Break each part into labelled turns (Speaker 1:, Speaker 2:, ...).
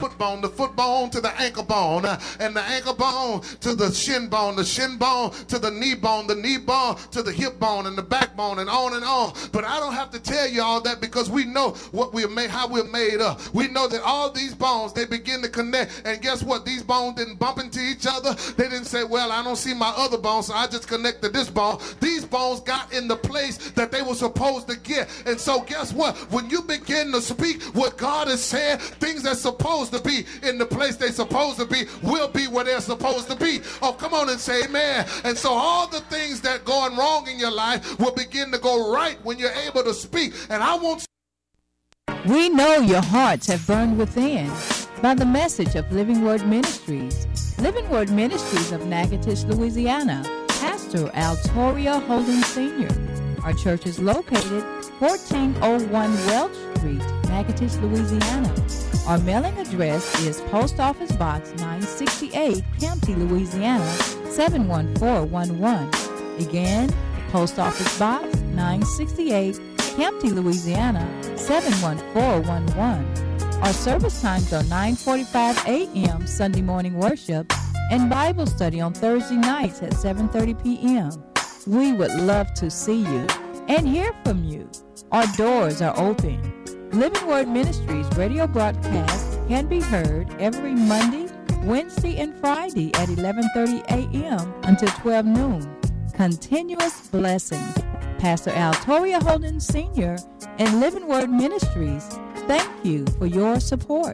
Speaker 1: the foot bone to the ankle bone, and the ankle bone to the shin bone to the knee bone to the hip bone and the backbone and on and on. But I don't have to tell you all that because we know what we're made, how we're made up. We know that all these bones, they begin to connect, and guess what? These bones didn't bump into each other. They didn't say, well, I don't see my other bone, so I just connected this bone. These bones got in the place that they were supposed to get. And so guess what? When you begin to speak what God is saying, things that's supposed to be in the place they're supposed to be will be where they're supposed to be. Oh, come on and say amen. And so all the things that going wrong in your life will begin to go right when you're able to speak. And I want.
Speaker 2: We know your hearts have burned within by the message of Living Word Ministries. Living Word Ministries of Natchitoches, Louisiana. Pastor Altoria Holden Sr. Our church is located 1401 Welch Street, Natchitoches, Louisiana. Our mailing address is Post Office Box 968, Campty, Louisiana 71411. Again, Post Office Box 968, Campty, Louisiana 71411. Our service times are 9:45 a.m. Sunday morning worship and Bible study on Thursday nights at 7:30 p.m. We would love to see you and hear from you. Our doors are open. Living Word Ministries radio broadcast can be heard every Monday, Wednesday, and Friday at 11:30 a.m. until 12 noon. Continuous blessings. Pastor Altoria Holden Sr. and Living Word Ministries, thank you for your support.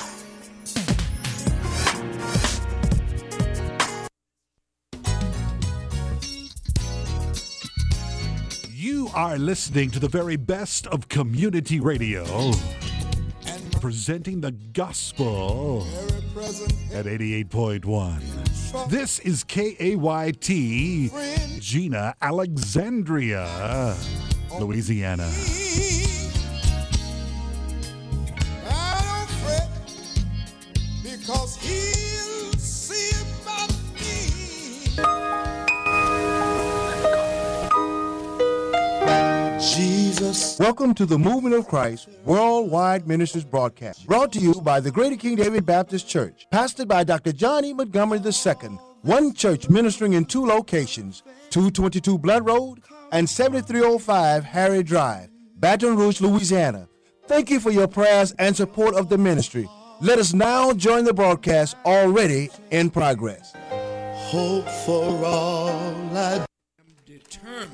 Speaker 3: You are listening to the very best of community radio, presenting the gospel at 88.1. This is KAYT, Gina, Alexandria, Louisiana.
Speaker 4: I don't fret because he'll see about me. Jesus.
Speaker 5: Welcome to the Movement of Christ Worldwide Ministries broadcast, brought to you by the Greater King David Baptist Church, pastored by Dr. John E. Montgomery II. One church ministering in two locations, 222 Blood Road and 7305 Harry Drive, Baton Rouge, Louisiana. Thank you for your prayers and support of the ministry. Let us now join the broadcast already in progress.
Speaker 4: Hope for all I
Speaker 6: am determined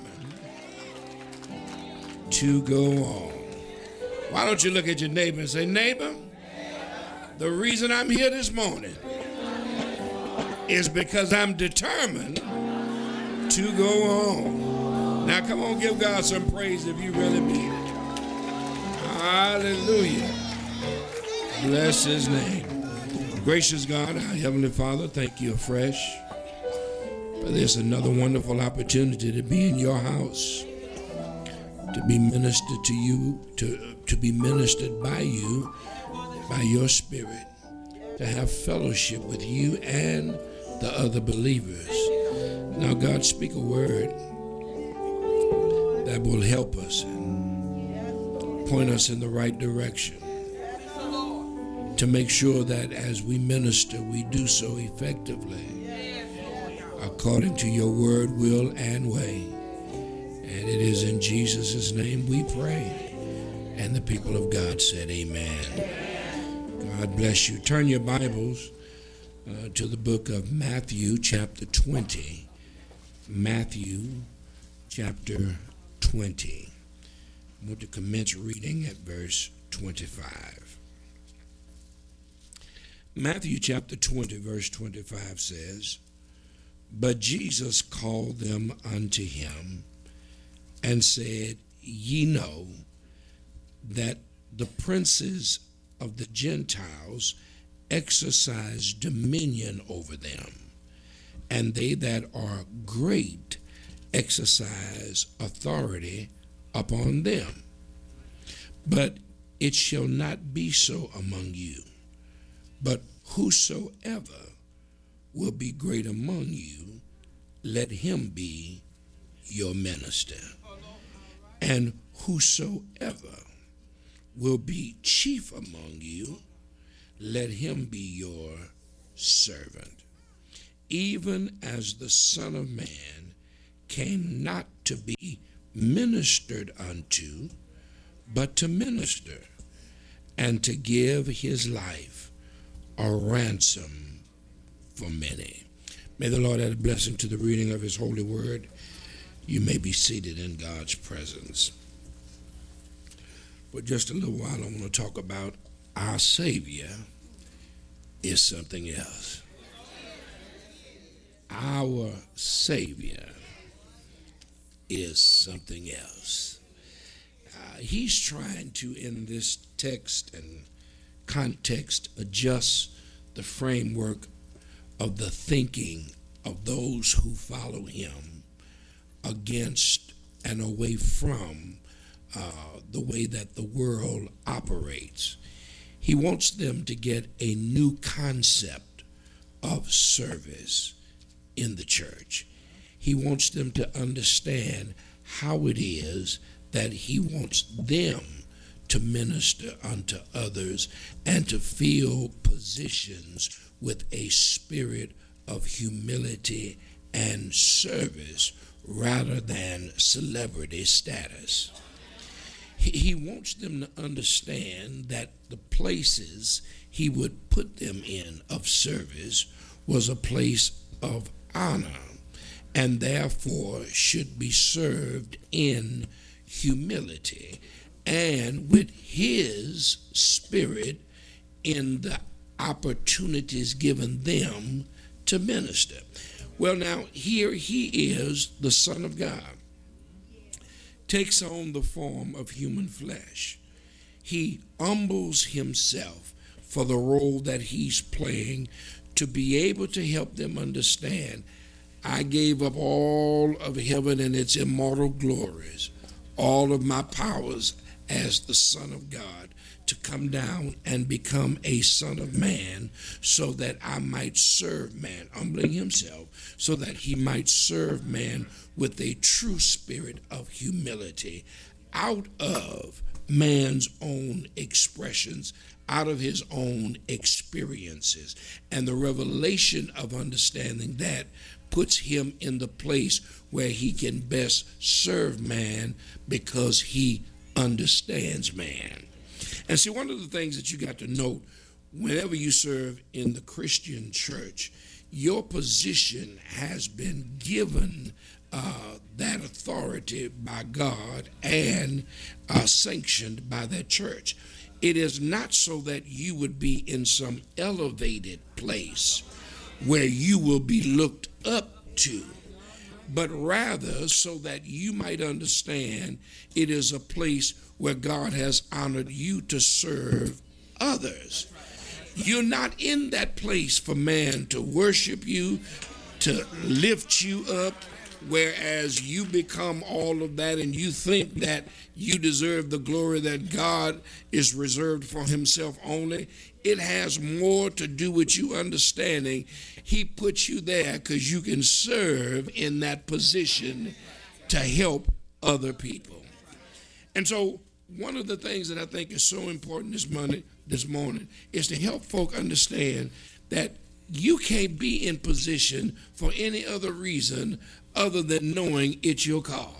Speaker 6: to go on. Why don't you look at your neighbor and say, neighbor, the reason I'm here this morning is because I'm determined to go on. Now come on, give God some praise if you really mean it. Hallelujah. Bless his name. Gracious God, our Heavenly Father, thank you afresh for this another wonderful opportunity to be in your house, to be ministered to you, to be ministered by you, by your spirit, to have fellowship with you and the other believers. Now, God, speak a word that will help us and point us in the right direction to make sure that as we minister, we do so effectively according to your word, will, and way. And it is in Jesus' name we pray. And the people of God said amen. God bless you. Turn your Bibles to the book of Matthew chapter 20. Matthew chapter 20. I want to commence reading at verse 25. Matthew chapter 20 verse 25 says, "But Jesus called them unto him and said, Ye know that the princes of the Gentiles exercise dominion over them, and they that are great exercise authority upon them. But it shall not be so among you. But whosoever will be great among you, let him be your minister. And whosoever will be chief among you, let him be your servant. Even as the Son of Man came not to be ministered unto, but to minister, and to give his life a ransom for many. May the Lord add a blessing to the reading of his holy word. You may be seated in God's presence. For just a little while, I want to talk about our Savior is something else. Our Savior is something else. He's trying to, in this text and context, adjust the framework of the thinking of those who follow him against and away from the way that the world operates. He wants them to get a new concept of service in the church. He wants them to understand how it is that he wants them to minister unto others and to fill positions with a spirit of humility and service rather than celebrity status. He wants them to understand that the places he would put them in of service was a place of honor and therefore should be served in humility and with his spirit in the opportunities given them to minister. Well, now, here he is, the Son of God, takes on the form of human flesh. He humbles himself for the role that he's playing to be able to help them understand, I gave up all of heaven and its immortal glories, all of my powers as the Son of God, to come down and become a son of man so that I might serve man, humbling himself so that he might serve man with a true spirit of humility out of man's own expressions, out of his own experiences. And the revelation of understanding that puts him in the place where he can best serve man because he understands man. And see, one of the things that you got to note whenever you serve in the Christian church, your position has been given that authority by God and sanctioned by that church. It is not so that you would be in some elevated place where you will be looked up to, but rather so that you might understand it is a place where God has honored you to serve others. You're not in that place for man to worship you, to lift you up, whereas you become all of that and you think that you deserve the glory that God is reserved for himself only. It has more to do with you understanding he put you there because you can serve in that position to help other people. And so one of the things that I think is so important this morning is to help folk understand that you can't be in position for any other reason other than knowing it's your call.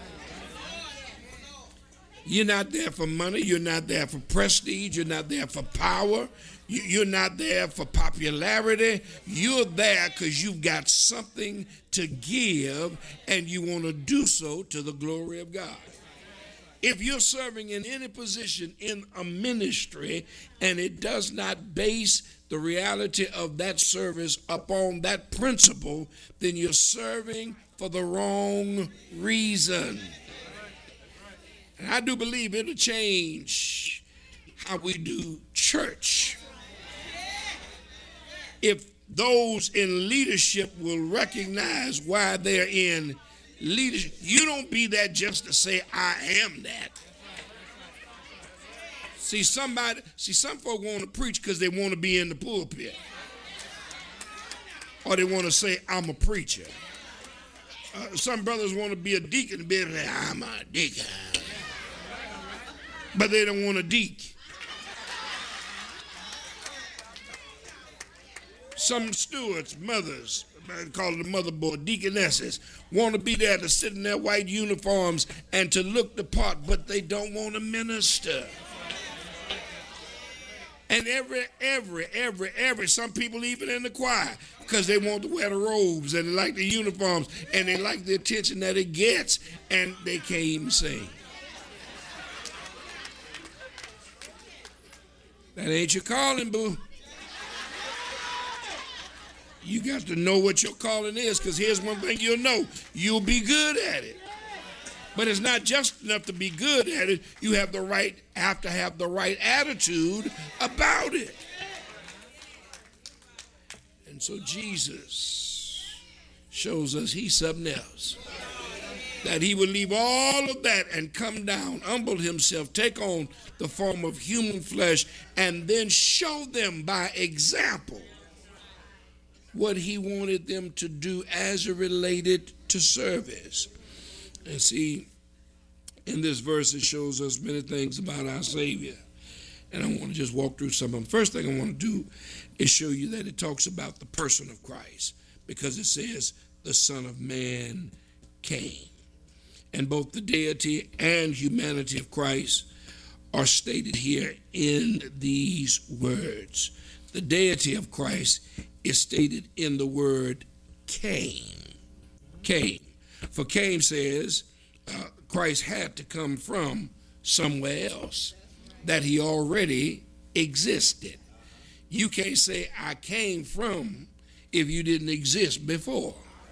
Speaker 6: You're not there for money. You're not there for prestige. You're not there for power. You're not there for popularity. You're there because you've got something to give and you want to do so to the glory of God. If you're serving in any position in a ministry and it does not base the reality of that service upon that principle, then you're serving for the wrong reason. And I do believe it'll change how we do church if those in leadership will recognize why they're in leadership. You don't be that just to say, I am that. See, some folk want to preach because they want to be in the pulpit. Or they want to say, I'm a preacher. Some brothers want to be a deacon and be able to say, I'm a deacon. But they don't want to deacon. Some stewards, mothers, call it the motherboard, deaconesses, want to be there to sit in their white uniforms and to look the part, but they don't want to minister. And every, some people even in the choir, because they want to wear the robes and they like the uniforms and they like the attention that it gets, and they can't even sing. That ain't your calling, boo. You got to know what your calling is, because here's one thing you'll know. You'll be good at it. But it's not just enough to be good at it. You have to have the right attitude about it. And so Jesus shows us he's something else. That he would leave all of that and come down, humble himself, take on the form of human flesh, and then show them by example what he wanted them to do as it related to service. And see, in this verse, it shows us many things about our Savior. And I want to just walk through some of them. First thing I want to do is show you that it talks about the person of Christ, because it says the Son of Man came. And both the deity and humanity of Christ are stated here in these words. The deity of Christ is stated in the word came. Came. For came says Christ had to come from somewhere else, that he already existed. You can't say I came from if you didn't exist before.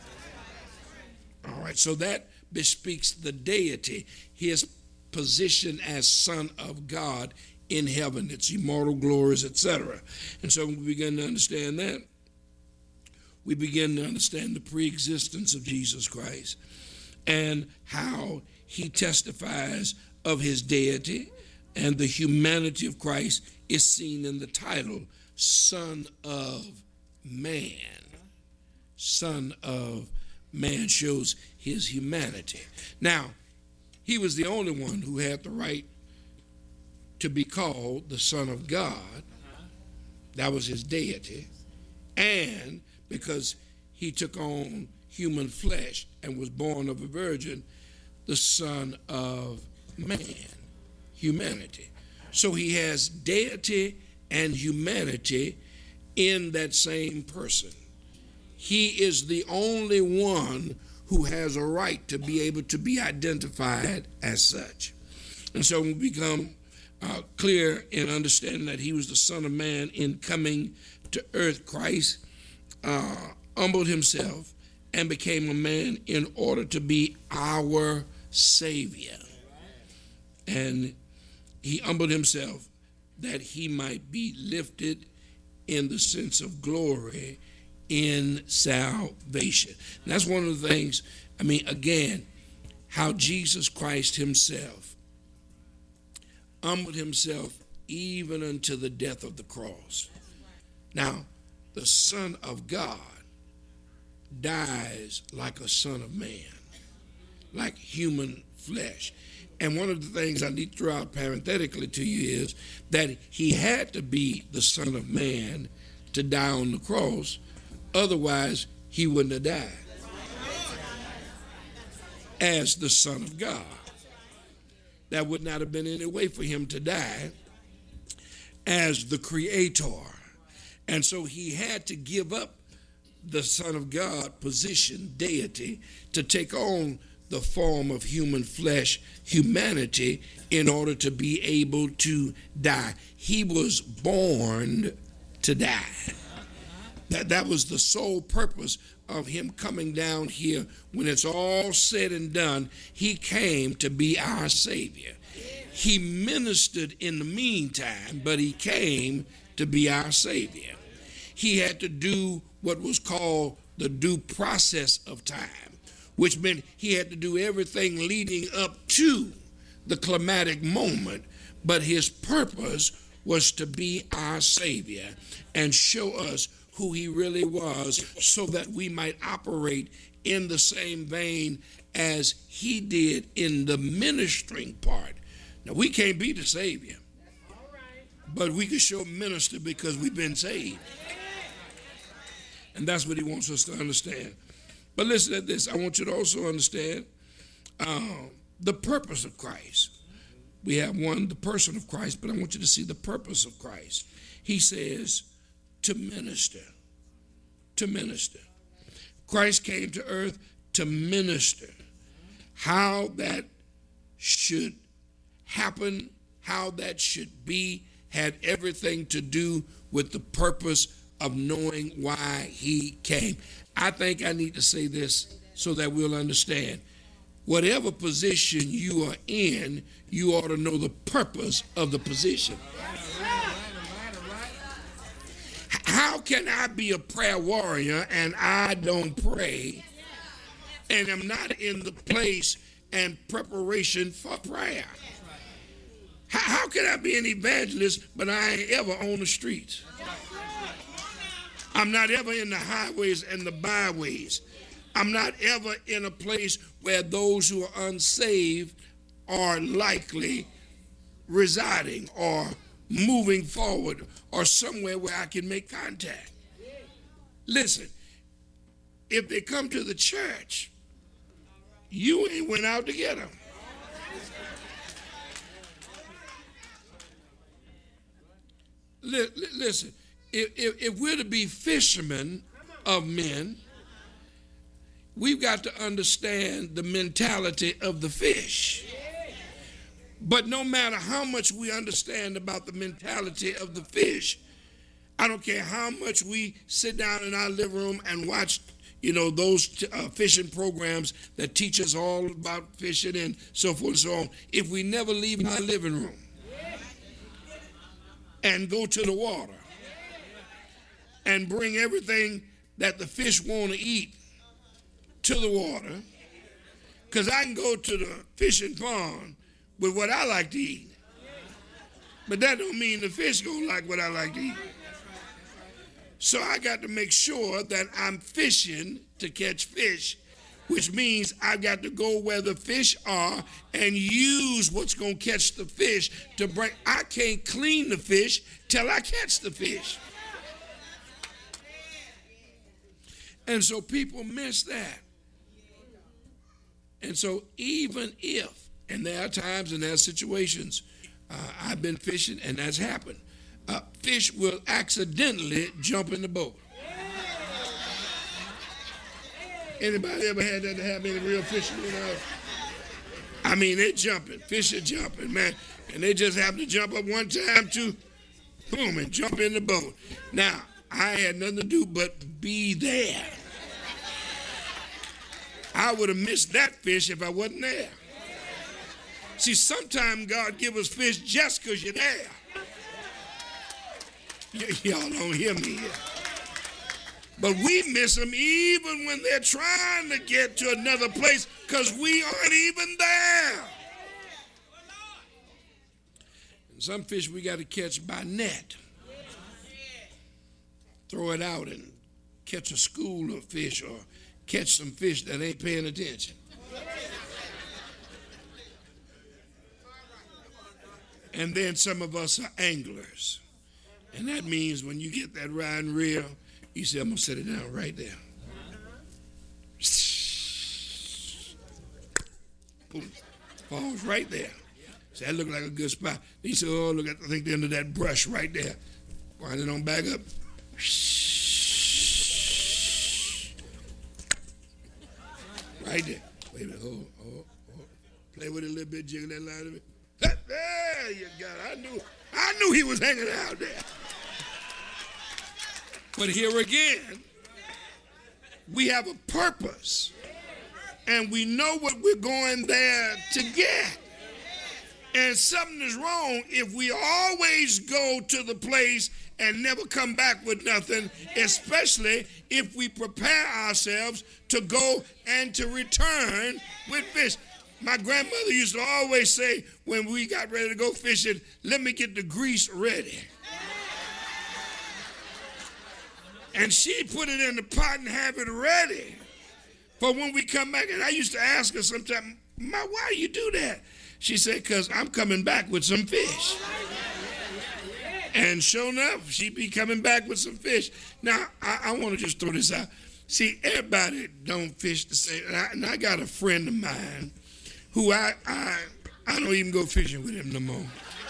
Speaker 6: All right, so that bespeaks the deity, his position as Son of God in heaven, its immortal glories, etc. And so when we begin to understand that, we begin to understand the pre-existence of Jesus Christ and how he testifies of his deity, and the humanity of Christ is seen in the title Son of Man. Son of Man shows his humanity. Now, he was the only one who had the right to be called the Son of God. That was his deity. And because he took on human flesh and was born of a virgin, the Son of Man, humanity. So he has deity and humanity in that same person. He is the only one who has a right to be able to be identified as such. And so we become clear in understanding that he was the Son of Man in coming to earth. Christ humbled himself and became a man in order to be our Savior. And he humbled himself that he might be lifted in the sense of glory in salvation. And that's one of the things, again, how Jesus Christ himself humbled himself even unto the death of the cross. Now, the Son of God dies like a son of man, like human flesh. And one of the things I need to throw out parenthetically to you is that he had to be the Son of Man to die on the cross. Otherwise, he wouldn't have died as the Son of God. That would not have been any way for him to die as the Creator. And so he had to give up the Son of God position, deity, to take on the form of human flesh, humanity, in order to be able to die. He was born to die. That was the sole purpose of him coming down here. When it's all said and done, he came to be our Savior. He ministered in the meantime, but he came to be our Savior. He had to do what was called the due process of time, which meant he had to do everything leading up to the climatic moment, but his purpose was to be our Savior and show us who he really was, so that we might operate in the same vein as he did in the ministering part. Now, we can't be the Savior, but we can show minister because we've been saved. And that's what he wants us to understand. But listen to this. I want you to also understand the purpose of Christ. We have one, the person of Christ, but I want you to see the purpose of Christ. He says to minister. To minister. Christ came to earth to minister. How that should happen, how that should be, had everything to do with the purpose of knowing why he came. I think I need to say this so that we'll understand. Whatever position you are in, you ought to know the purpose of the position. How can I be a prayer warrior and I don't pray and I'm not in the place and preparation for prayer? How can I be an evangelist but I ain't ever on the streets? I'm not ever in the highways and the byways. I'm not ever in a place where those who are unsaved are likely residing or moving forward or somewhere where I can make contact. Listen, if they come to the church, you ain't went out to get them. Listen, if we're to be fishermen of men, we've got to understand the mentality of the fish. But no matter how much we understand about the mentality of the fish, I don't care how much we sit down in our living room and watch, those fishing programs that teach us all about fishing and so forth and so on. If we never leave our living room and go to the water and bring everything that the fish want to eat to the water, because I can go to the fishing pond with what I like to eat, but that don't mean the fish gonna like what I like to eat. So I got to make sure that I'm fishing to catch fish, which means I've got to go where the fish are and use what's gonna catch the fish to bring. I can't clean the fish till I catch the fish. And so people miss that. And so even if, and there are times and there are situations, I've been fishing and that's happened, fish will accidentally jump in the boat. Anybody ever had that to happen in real fishing? I mean, they're jumping, fish are jumping, man, and they just happen to jump up one time too, boom, and jump in the boat. Now, I had nothing to do but be there. I would have missed that fish if I wasn't there. See, sometimes God give us fish just because you're there. Y'all don't hear me here. But we miss them even when they're trying to get to another place because we aren't even there. And some fish we got to catch by net. Throw it out and catch a school of fish or catch some fish that ain't paying attention. And then some of us are anglers. And that means when you get that rod and reel, you say, I'm going to set it down right there. Boom. Falls right there. So that looked like a good spot. He said, oh, look, I think they're under that brush right there. Wind it on back up. Right there. Wait a minute. Oh. Play with it a little bit, jiggle that line a bit. There you got it. I knew he was hanging out there. But here again, we have a purpose. And we know what we're going there to get. And something is wrong if we always go to the place and never come back with nothing, especially if we prepare ourselves to go and to return with fish. My grandmother used to always say when we got ready to go fishing, let me get the grease ready. And she'd put it in the pot and have it ready for when we come back. And I used to ask her sometimes, Ma, why you do that? She said, because I'm coming back with some fish. And sure enough, she be coming back with some fish. Now, I want to just throw this out. See, everybody don't fish the same. And I got a friend of mine who I don't even go fishing with him no more.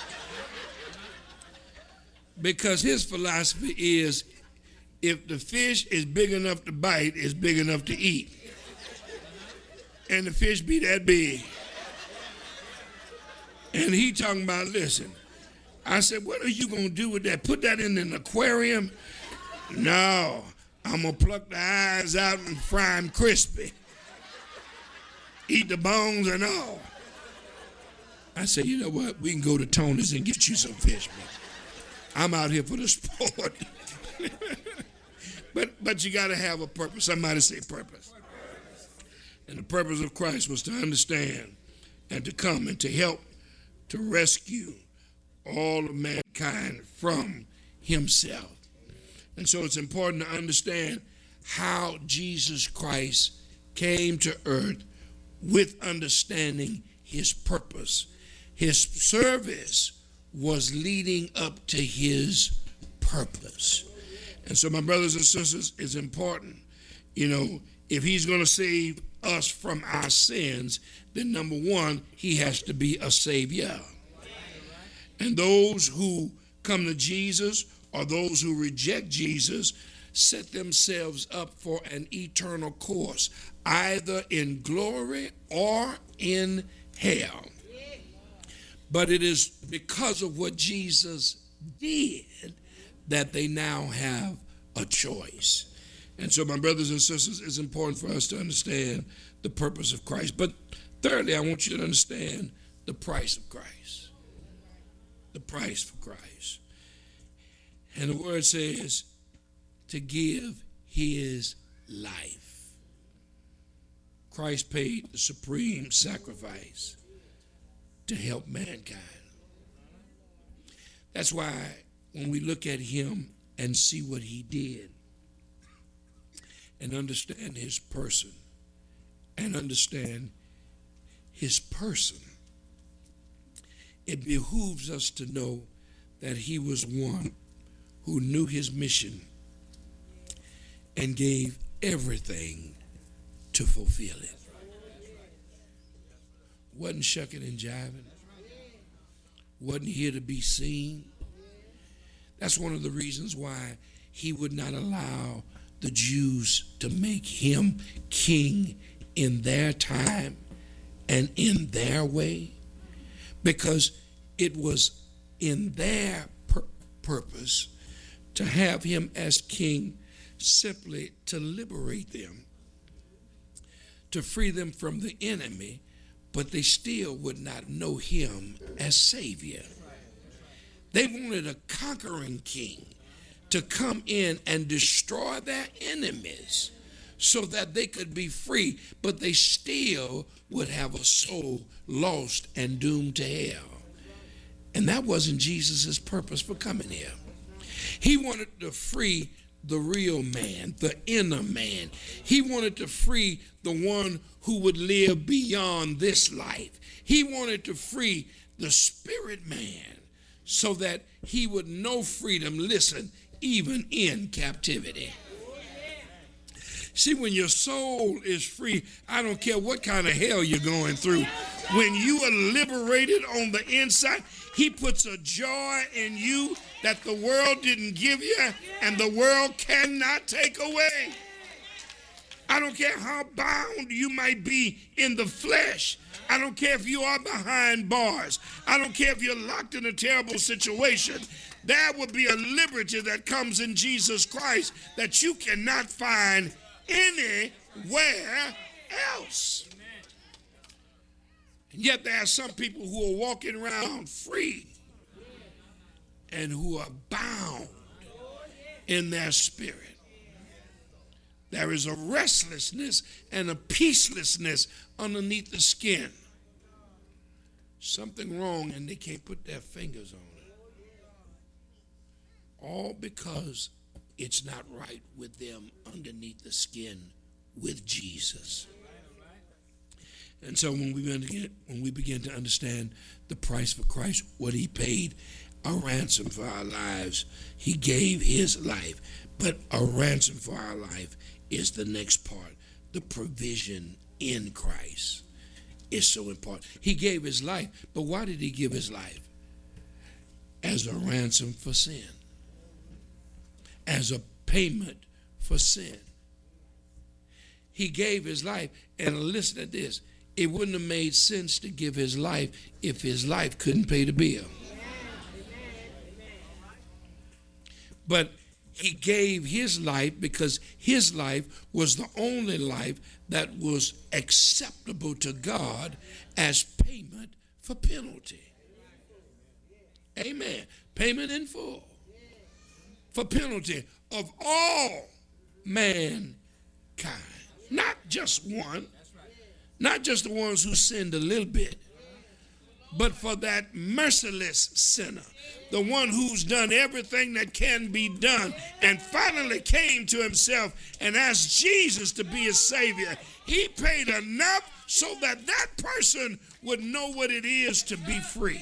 Speaker 6: Because his philosophy is, if the fish is big enough to bite, it's big enough to eat. And the fish be that big. And he talking about, listen, I said, what are you going to do with that? Put that in an aquarium? No, I'm going to pluck the eyes out and fry them crispy. Eat the bones and all. I said, you know what? We can go to Tony's and get you some fish, man. I'm out here for the sport. But you got to have a purpose. Somebody say purpose. And the purpose of Christ was to understand and to come and to help to rescue all of mankind from himself. And so it's important to understand how Jesus Christ came to earth with understanding his purpose. His service was leading up to his purpose. And so, my brothers and sisters, it's important, if he's going to save us from our sins, then number one, he has to be a savior. And those who come to Jesus or those who reject Jesus set themselves up for an eternal course, either in glory or in hell. But it is because of what Jesus did that they now have a choice. And so, my brothers and sisters, it's important for us to understand the purpose of Christ. But thirdly, I want you to understand the price of Christ. The price for Christ. And the word says to give his life. Christ paid the supreme sacrifice to help mankind. That's why when we look at him and see what he did and understand his person and understand his person, it behooves us to know that he was one who knew his mission and gave everything to fulfill it. Wasn't shucking and jiving. Wasn't here to be seen. That's one of the reasons why he would not allow the Jews to make him king in their time and in their way, because it was in their purpose to have him as king simply to liberate them, to free them from the enemy, but they still would not know him as Savior. They wanted a conquering king to come in and destroy their enemies so that they could be free, but they still would have a soul lost and doomed to hell. And that wasn't Jesus' purpose for coming here. He wanted to free the real man, the inner man. He wanted to free the one who would live beyond this life. He wanted to free the spirit man so that he would know freedom, listen, even in captivity. See, when your soul is free, I don't care what kind of hell you're going through. When you are liberated on the inside, he puts a joy in you that the world didn't give you and the world cannot take away. I don't care how bound you might be in the flesh. I don't care if you are behind bars. I don't care if you're locked in a terrible situation. There will be a liberty that comes in Jesus Christ that you cannot find anywhere else. And yet there are some people who are walking around free and who are bound in their spirit. There is a restlessness and a peacelessness underneath the skin. Something wrong and they can't put their fingers on it. All because it's not right with them underneath the skin with Jesus. And so when we begin to understand the price for Christ, what he paid, a ransom for our lives. He gave his life. But a ransom for our life is the next part. The provision in Christ is so important. He gave his life, but why did he give his life? As a ransom for sin. As a payment for sin. He gave his life, and listen to this. It wouldn't have made sense to give his life if his life couldn't pay the bill. But he gave his life because his life was the only life that was acceptable to God as payment for penalty. Amen. Payment in full for penalty of all mankind. Not just one, not just the ones who sinned a little bit, but for that merciless sinner, the one who's done everything that can be done and finally came to himself and asked Jesus to be his Savior. He paid enough so that that person would know what it is to be free.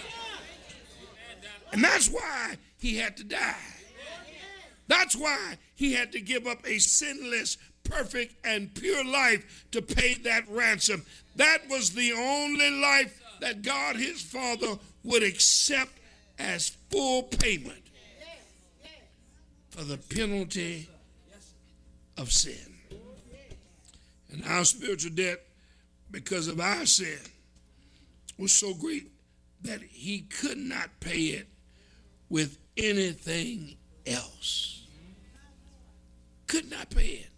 Speaker 6: And that's why he had to die. That's why he had to give up a sinless, perfect, and pure life to pay that ransom. That was the only life that God, his Father, would accept as full payment for the penalty of sin. And our spiritual debt, because of our sin, was so great that he could not pay it with anything else. Could not pay it.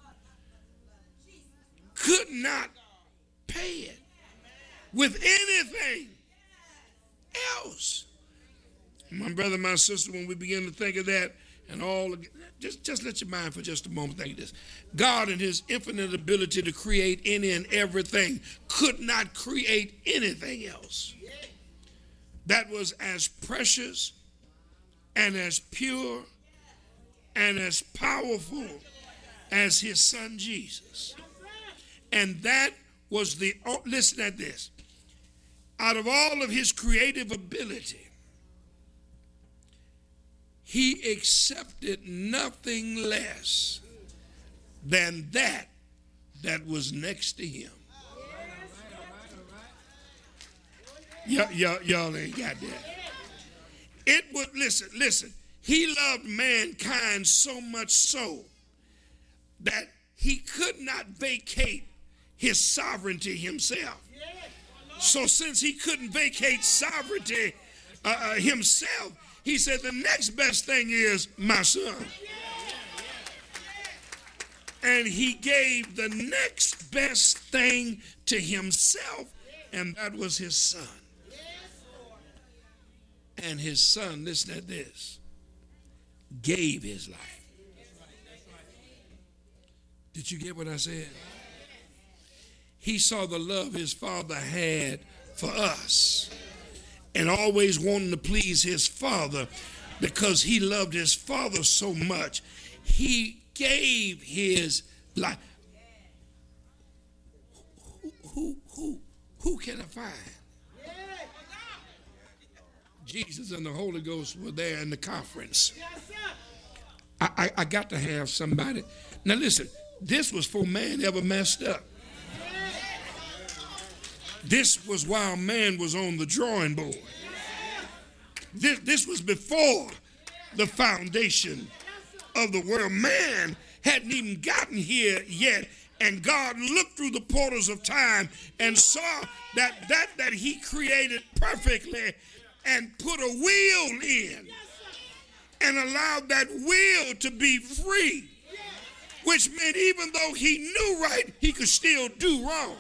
Speaker 6: Could not pay it with anything else. My brother, my sister, when we begin to think of that, and all, just let your mind for just a moment think of this. God, in his infinite ability to create any and everything, could not create anything else that was as precious and as pure and as powerful as his son Jesus. And that was the, listen at this, out of all of his creative ability, he accepted nothing less than that was next to him. Y'all ain't got that. It would, listen, he loved mankind so much so that he could not vacate his sovereignty himself. So since he couldn't vacate sovereignty himself, he said the next best thing is my son. And he gave the next best thing to himself, and that was his son. And his son, listen to this, gave his life. Did you get what I said? He saw the love his father had for us and always wanting to please his father because he loved his father so much. He gave his life. Who can I find? Jesus and the Holy Ghost were there in the conference. I got to have somebody. Now listen, this was before man ever messed up. This was while man was on the drawing board. This was before the foundation of the world. Man hadn't even gotten here yet, and God looked through the portals of time and saw that he created perfectly and put a will in and allowed that will to be free, which meant even though he knew right, he could still do wrong.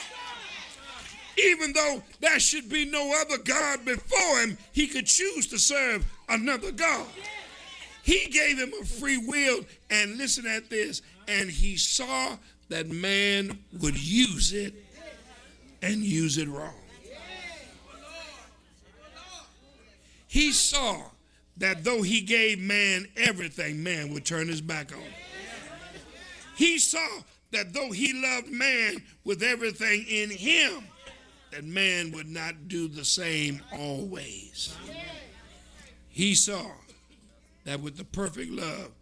Speaker 6: Even though there should be no other God before him, he could choose to serve another God. He gave him a free will, and listen at this, and he saw that man would use it and use it wrong. He saw that though he gave man everything, man would turn his back on him. He saw that though he loved man with everything in him, that man would not do the same always. He saw that with the perfect love